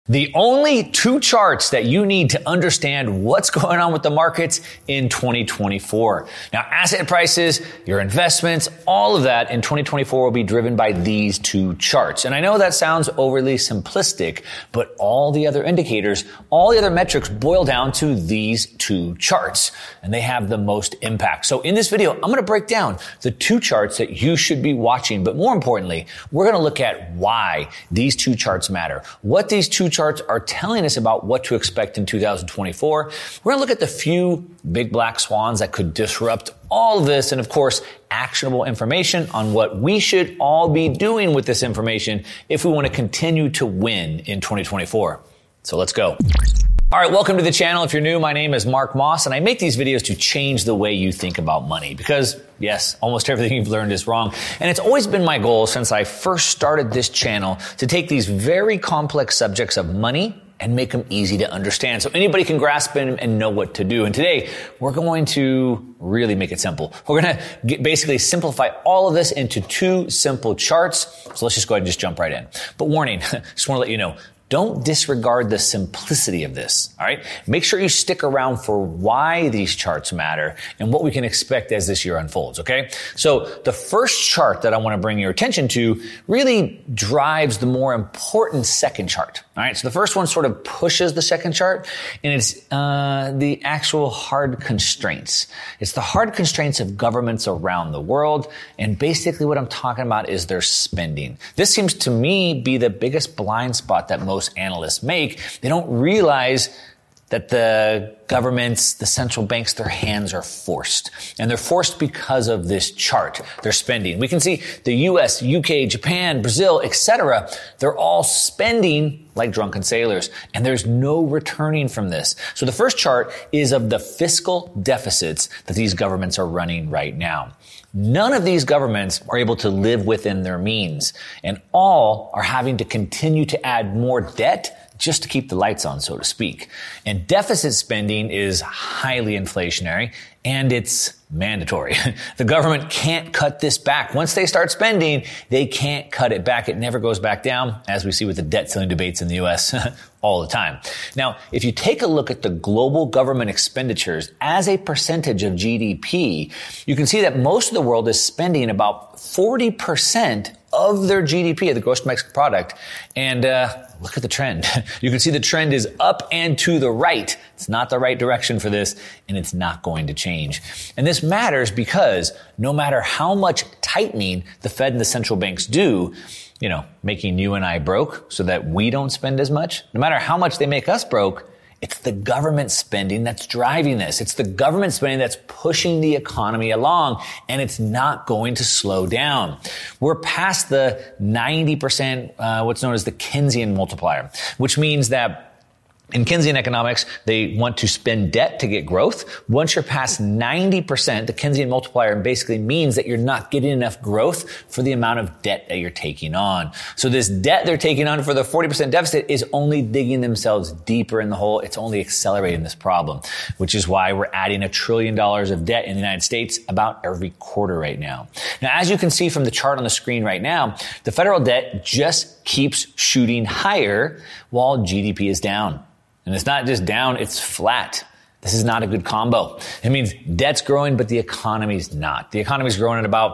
The only two charts that you need to understand what's going on with the markets in 2024. Now, asset prices, your investments, all of that in 2024 will be driven by these two charts. And I know that sounds overly simplistic, but all the other indicators, all the other metrics boil down to these two charts, and they have the most impact. So in this video, I'm going to break down the two charts that you should be watching. But more importantly, we're going to look at why these two charts matter, what these two charts are telling us about what to expect in 2024. We're going to look at the few big black swans that could disrupt all of this, and of course, actionable information on what we should all be doing with this information if we want to continue to win in 2024. So let's go. All right, welcome to the channel. If you're new, my name is Mark Moss, and I make these videos to change the way you think about money because, yes, almost everything you've learned is wrong. And it's always been my goal since I first started this channel to take these very complex subjects of money and make them easy to understand so anybody can grasp them and know what to do. And today, we're going to really make it simple. We're going to basically simplify all of this into two simple charts. So let's just go ahead and just jump right in. But warning, just want to let you know, don't disregard the simplicity of this, all right? Make sure you stick around for why these charts matter and what we can expect as this year unfolds, okay? So the first chart that I want to bring your attention to really drives the more important second chart, all right? So the first one sort of pushes the second chart, and it's the actual hard constraints. It's the hard constraints of governments around the world, and basically what I'm talking about is their spending. This seems to me be the biggest blind spot that most analysts make. They don't realize that the governments, the central banks, their hands are forced. And they're forced because of this chart, their spending. We can see the US, UK, Japan, Brazil, etc. They're all spending like drunken sailors. And there's no returning from this. So the first chart is of the fiscal deficits that these governments are running right now. None of these governments are able to live within their means, and all are having to continue to add more debt just to keep the lights on, so to speak. And deficit spending is highly inflationary, and it's mandatory. The government can't cut this back. Once they start spending, they can't cut it back. It never goes back down, as we see with the debt ceiling debates in the U.S. all the time. Now, if you take a look at the global government expenditures as a percentage of GDP, you can see that most of the world is spending about 40% of their GDP, of the gross domestic product. And look at the trend. You can see the trend is up and to the right. It's not the right direction for this, and it's not going to change. And this matters because no matter how much tightening the Fed and the central banks do, you know, making you and I broke so that we don't spend as much, no matter how much they make us broke, it's the government spending that's driving this. It's the government spending that's pushing the economy along, and it's not going to slow down. We're past the 90%, what's known as the Keynesian multiplier, which means that in Keynesian economics, they want to spend debt to get growth. Once you're past 90%, the Keynesian multiplier basically means that you're not getting enough growth for the amount of debt that you're taking on. So this debt they're taking on for the 40% deficit is only digging themselves deeper in the hole. It's only accelerating this problem, which is why we're adding $1 trillion of debt in the United States about every quarter right now. Now, as you can see from the chart on the screen right now, the federal debt just keeps shooting higher while GDP is down. And it's not just down, it's flat. This is not a good combo. It means debt's growing, but the economy's not. The economy's growing at about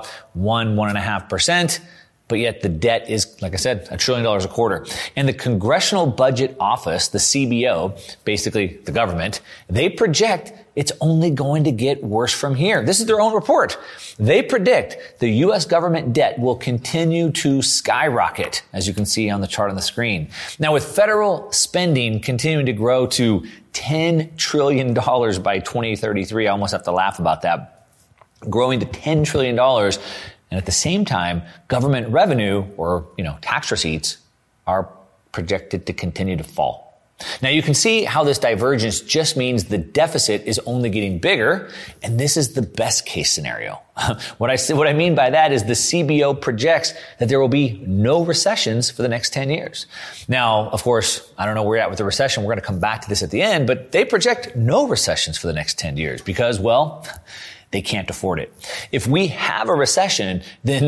1.5%, but yet the debt is, like I said, $1 trillion a quarter. And the Congressional Budget Office, the CBO, basically the government, they project it's only going to get worse from here. This is their own report. They predict the U.S. government debt will continue to skyrocket, as you can see on the chart on the screen. Now, with federal spending continuing to grow to $10 trillion by 2033, I almost have to laugh about that, growing to $10 trillion. And at the same time, government revenue or, tax receipts are projected to continue to fall. Now you can see how this divergence just means the deficit is only getting bigger, and this is the best case scenario. What I mean by that is the CBO projects that there will be no recessions for the next 10 years. Now, of course, I don't know where we're at with the recession. We're going to come back to this at the end, but they project no recessions for the next 10 years because, well, they can't afford it. If we have a recession, then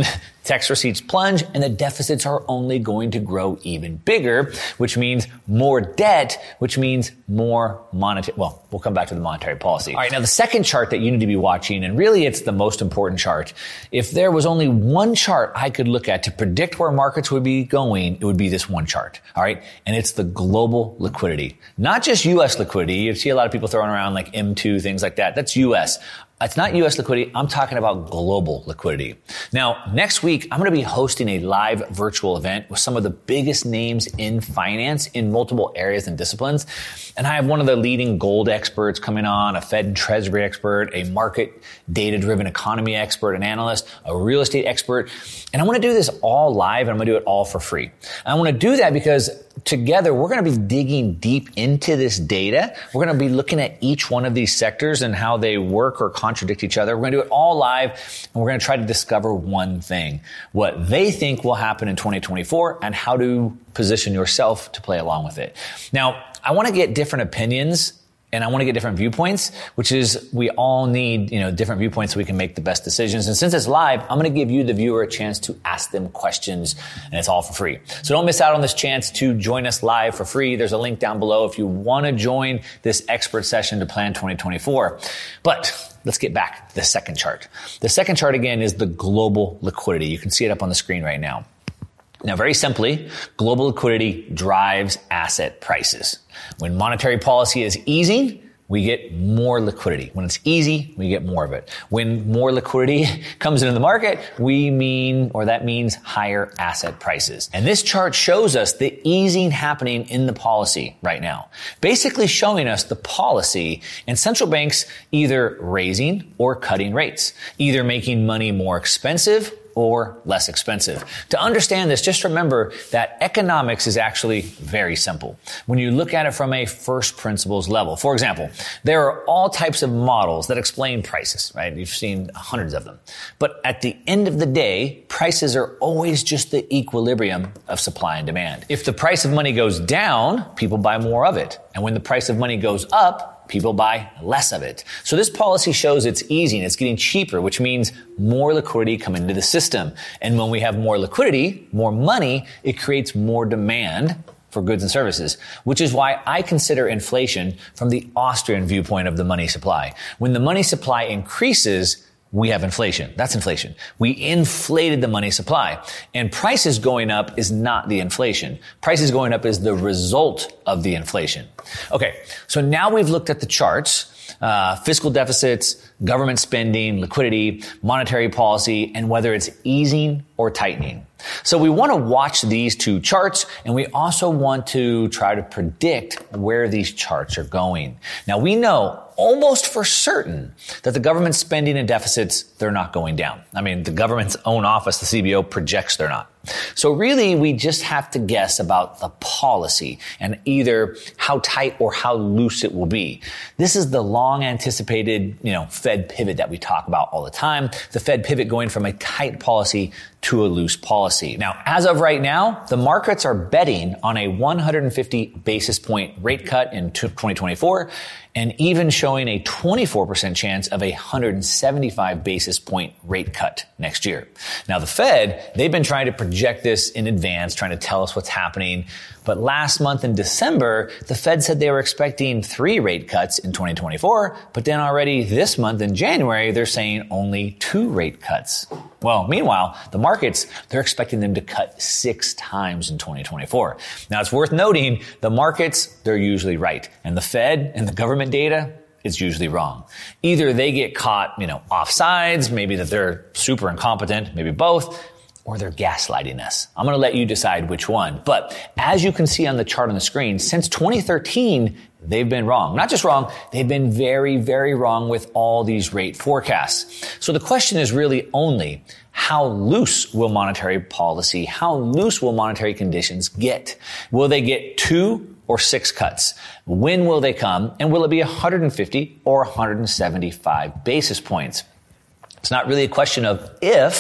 Tax receipts plunge and the deficits are only going to grow even bigger, which means more debt, which means more monetary. Well, we'll come back to the monetary policy. All right. Now the second chart that you need to be watching, and really it's the most important chart. If there was only one chart I could look at to predict where markets would be going, it would be this one chart. All right. And it's the global liquidity, not just U.S. liquidity. You see a lot of people throwing around like M2, things like that. That's U.S. It's not U.S. liquidity. I'm talking about global liquidity. Now, next week, I'm going to be hosting a live virtual event with some of the biggest names in finance in multiple areas and disciplines. And I have one of the leading gold experts coming on, a Fed and Treasury expert, a market data-driven economy expert, an analyst, a real estate expert. And I want to do this all live, and I'm going to do it all for free. And I want to do that because together, we're going to be digging deep into this data. We're going to be looking at each one of these sectors and how they work or contradict each other. We're going to do it all live, and we're going to try to discover one thing, what they think will happen in 2024 and how to position yourself to play along with it. Now, I want to get different opinions and I want to get different viewpoints, which is we all need, different viewpoints so we can make the best decisions. And since it's live, I'm going to give you, the viewer, a chance to ask them questions, and it's all for free. So don't miss out on this chance to join us live for free. There's a link down below if you want to join this expert session to plan 2024. But let's get back to the second chart. The second chart, again, is the global liquidity. You can see it up on the screen right now. Now, very simply, global liquidity drives asset prices. When monetary policy is easing, we get more liquidity. When it's easy, we get more of it. When more liquidity comes into the market, that means higher asset prices. And this chart shows us the easing happening in the policy right now, basically showing us the policy and central banks either raising or cutting rates, either making money more expensive or less expensive. To understand this, just remember that economics is actually very simple when you look at it from a first principles level. For example, there are all types of models that explain prices, right? You've seen hundreds of them. But at the end of the day, prices are always just the equilibrium of supply and demand. If the price of money goes down, people buy more of it. And when the price of money goes up, people buy less of it. So this policy shows it's easing, it's getting cheaper, which means more liquidity coming into the system. And when we have more liquidity, more money, it creates more demand for goods and services, which is why I consider inflation from the Austrian viewpoint of the money supply. When the money supply increases, we have inflation. That's inflation. We inflated the money supply. And prices going up is not the inflation. Prices going up is the result of the inflation. Okay, so now we've looked at the charts, fiscal deficits, government spending, liquidity, monetary policy, and whether it's easing or tightening. So we want to watch these two charts, and we also want to try to predict where these charts are going. Now, we know almost for certain that the government spending and deficits, they're not going down. I mean, the government's own office, the CBO, projects they're not. So really, we just have to guess about the policy and either how tight or how loose it will be. This is the long anticipated, Fed pivot that we talk about all the time. The Fed pivot going from a tight policy to a loose policy. Now, as of right now, the markets are betting on a 150 basis point rate cut in 2024 and even showing a 24% chance of a 175 basis point rate cut next year. Now, the Fed, they've been trying to project this in advance, trying to tell us what's happening. But last month in December, the Fed said they were expecting 3 rate cuts in 2024. But then already this month in January, they're saying only 2 rate cuts. Well, meanwhile, the markets, they're expecting them to cut 6 times in 2024. Now, it's worth noting the markets, they're usually right. And the Fed and the government data, it's usually wrong. Either they get caught, off sides, maybe that they're super incompetent, maybe both, or they're gaslighting us. I'm going to let you decide which one. But as you can see on the chart on the screen, since 2013, they've been wrong. Not just wrong, they've been very, very wrong with all these rate forecasts. So the question is really only, how loose will monetary policy, how loose will monetary conditions get? Will they get 2 or 6 cuts? When will they come? And will it be 150 or 175 basis points? It's not really a question of if,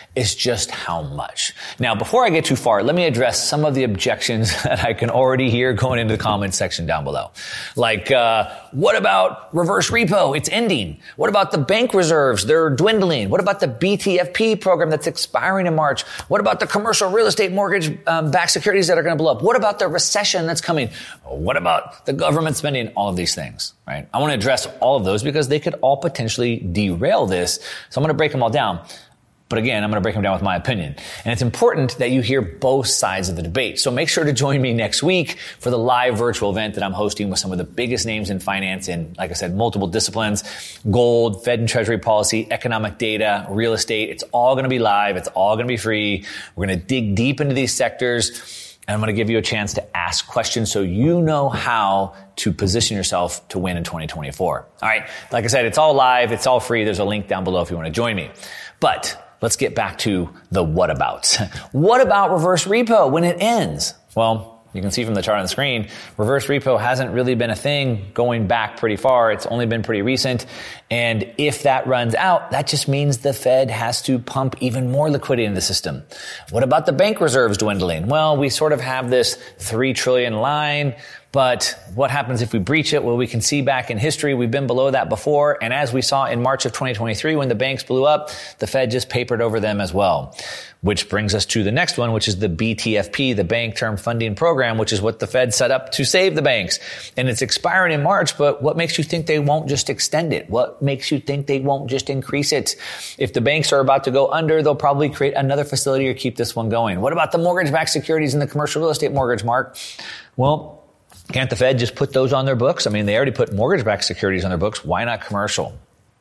It's just how much. Now, before I get too far, let me address some of the objections that I can already hear going into the comments section down below. Like, what about reverse repo? It's ending. What about the bank reserves? They're dwindling. What about the BTFP program that's expiring in March? What about the commercial real estate mortgage backed securities that are going to blow up? What about the recession that's coming? What about the government spending? All of these things, right? I want to address all of those because they could all potentially derail this. So I'm going to break them all down. But again, I'm going to break them down with my opinion. And it's important that you hear both sides of the debate. So make sure to join me next week for the live virtual event that I'm hosting with some of the biggest names in finance in, like I said, multiple disciplines: gold, Fed and Treasury policy, economic data, real estate. It's all going to be live. It's all going to be free. We're going to dig deep into these sectors. And I'm going to give you a chance to ask questions so you know how to position yourself to win in 2024. All right. Like I said, it's all live. It's all free. There's a link down below if you want to join me. But let's get back to the whatabouts. What about reverse repo when it ends? Well, you can see from the chart on the screen, reverse repo hasn't really been a thing going back pretty far. It's only been pretty recent. And if that runs out, that just means the Fed has to pump even more liquidity into the system. What about the bank reserves dwindling? Well, we sort of have this $3 trillion line. But what happens if we breach it? Well, we can see back in history, we've been below that before. And as we saw in March of 2023, when the banks blew up, the Fed just papered over them as well. Which brings us to the next one, which is the BTFP, the Bank Term Funding Program, which is what the Fed set up to save the banks. And it's expiring in March, but what makes you think they won't just extend it? What makes you think they won't just increase it? If the banks are about to go under, they'll probably create another facility or keep this one going. What about the mortgage-backed securities and the commercial real estate mortgage, Mark? Well, can't the Fed just put those on their books? I mean, they already put mortgage-backed securities on their books. Why not commercial?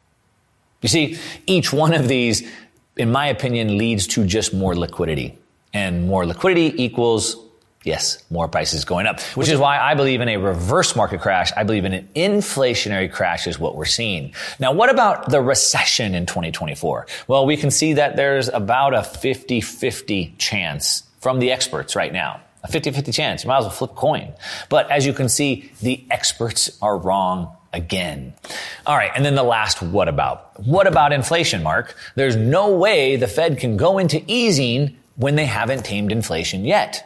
You see, each one of these, in my opinion, leads to just more liquidity. And more liquidity equals, yes, more prices going up. Which is why I believe in a reverse market crash. I believe in an inflationary crash is what we're seeing. Now, what about the recession in 2024? Well, we can see that there's about a 50-50 chance from the experts right now. A 50-50 chance. You might as well flip a coin. But as you can see, the experts are wrong again. All right. And then the last what about? What about inflation, Mark? There's no way the Fed can go into easing when they haven't tamed inflation yet.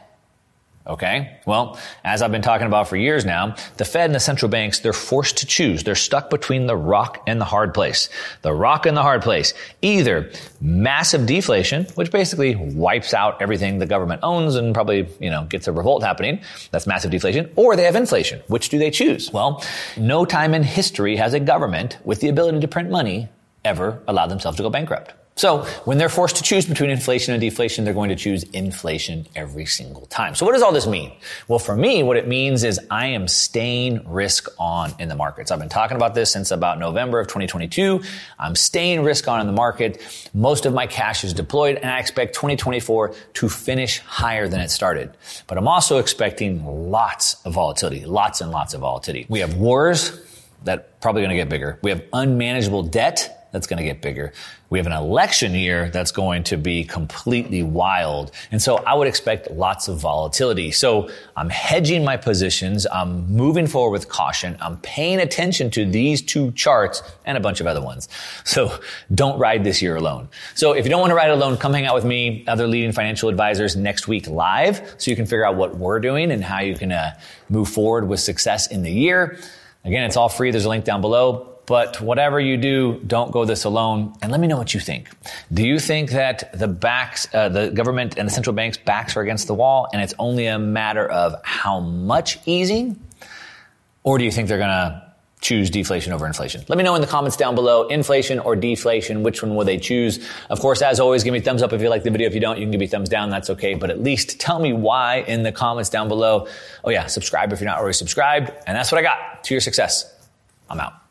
Okay. Well, as I've been talking about for years now, the Fed and the central banks, they're forced to choose. They're stuck between the rock and the hard place. The rock and the hard place. Either massive deflation, which basically wipes out everything the government owns and probably, gets a revolt happening. That's massive deflation. Or they have inflation. Which do they choose? Well, no time in history has a government with the ability to print money ever allowed themselves to go bankrupt. So when they're forced to choose between inflation and deflation, they're going to choose inflation every single time. So what does all this mean? Well, for me, what it means is I am staying risk on in the markets. I've been talking about this since about November of 2022. I'm staying risk on in the market. Most of my cash is deployed, and I expect 2024 to finish higher than it started. But I'm also expecting lots of volatility, lots and lots of volatility. We have wars that probably going to get bigger. We have unmanageable debt that's going to get bigger. We have an election year that's going to be completely wild. And so I would expect lots of volatility. So I'm hedging my positions. I'm moving forward with caution. I'm paying attention to these two charts and a bunch of other ones. So don't ride this year alone. So if you don't want to ride alone, come hang out with me, other leading financial advisors next week live so you can figure out what we're doing and how you can move forward with success in the year. Again, it's all free. There's a link down below. But whatever you do, don't go this alone. And let me know what you think. Do you think that the government and the central bank's backs are against the wall and it's only a matter of how much easing? Or do you think they're going to choose deflation over inflation? Let me know in the comments down below, inflation or deflation, which one will they choose? Of course, as always, give me a thumbs up if you like the video. If you don't, you can give me a thumbs down. That's okay. But at least tell me why in the comments down below. Oh yeah, subscribe if you're not already subscribed. And that's what I got. To your success. I'm out.